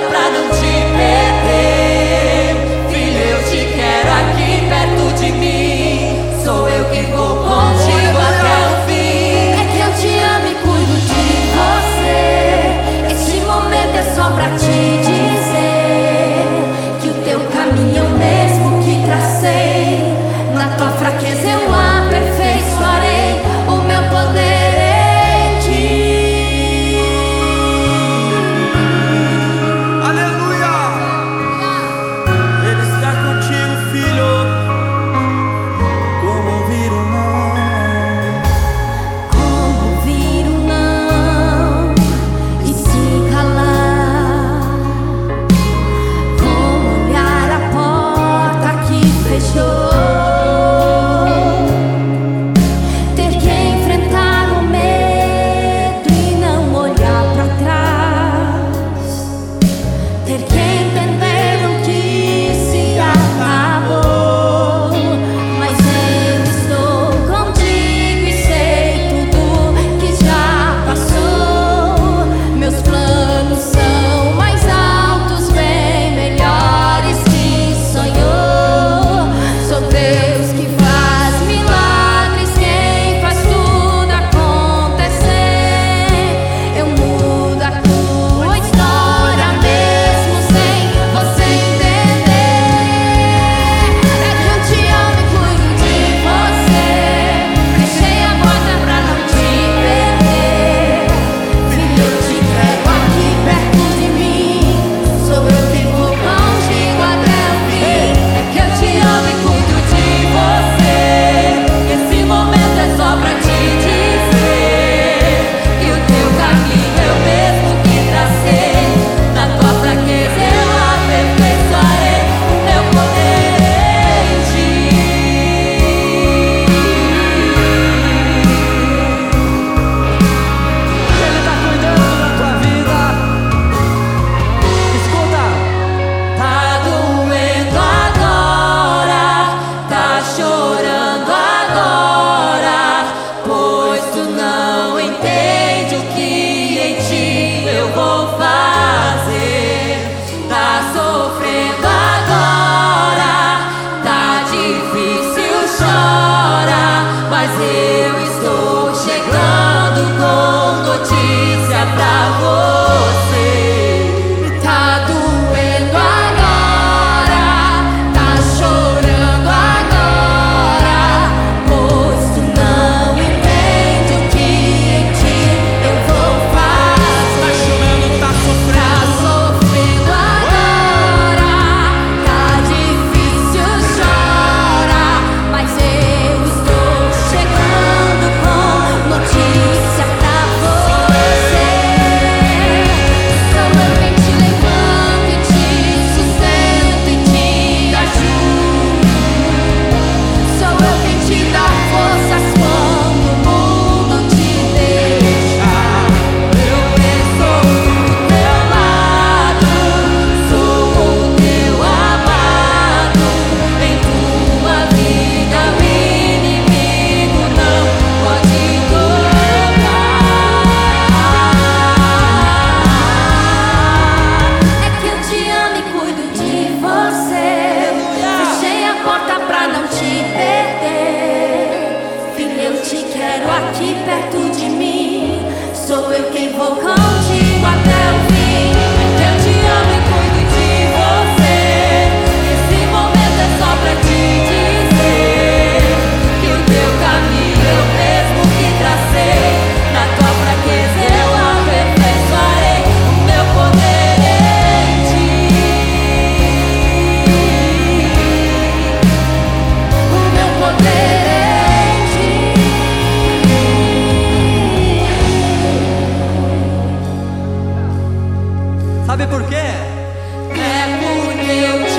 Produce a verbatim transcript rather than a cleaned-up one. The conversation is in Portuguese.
pra não te perder. Filho, eu te quero aqui perto de mim. Sou eu que vou contigo até o fim. É que eu te amo e cuido de você. Esse momento é só pra te dizer que o teu caminho é o mesmo que tracei. Na tua fraqueza eu aperfeiçoarei o meu poder em ti. Aleluia! Ele está contigo, filho. Como ouvir o não? Como ouvir o não e se calar? Como olhar a porta que fechou? Ter que enfrentar o medo e não olhar pra trás. Ter que entender o que se acabou. Mas eu estou contigo e sei tudo que já passou. Meus planos são mais altos, bem melhores que sonhou. Sou Deus que faz milagres, quem faz tudo acontecer. Eu mudo a tua história mesmo sem você entender. É que eu te amo e cuido de você. Fechei a porta pra não te perder. Filho, eu te quero aqui perto de mim. Sou eu que vou contigo até o fim. É que eu te amo e cuido de você. Esse momento é só pra te dizer que o teu caminho é o mesmo que tracei. Na tua fraqueza eu aperfeiçoarei o meu poder em ti. Ele está cuidando da tua vida. Escuta. Tá doendo agora, tá chorando agora, pois tu não entende o que em ti eu vou fazer. Tá sofrendo agora, tá difícil, chora, mas eu estou chegando com notícia pra você. Tá doendo agora, tá chorando agora, pois tu não entende o que em ti eu vou fazer. Tá chorando, tá Tá sofrendo. sofrendo agora, tá difícil, chora, mas eu estou chegando com notícia pra você. Sou eu quem te levanto e te sustento e te ajudo. Sou eu quem te dá forças quando o mundo te deixa. Eu estou do teu lado, sou o teu amado. Em tua vida o inimigo não pode tocar. É que eu te amo e cuido de você. Fechei a porta pra não te perder. Filho, eu te quero aqui perto de mim. Sou eu quem vou contigo até o fim. Eu te amo e cuido de você. Esse momento é só pra te dizer que o teu caminho é o mesmo que tracei. Na tua fraqueza eu aperfeiçoarei o meu poder em ti. O meu poder em ti. Sabe por quê? É porque eu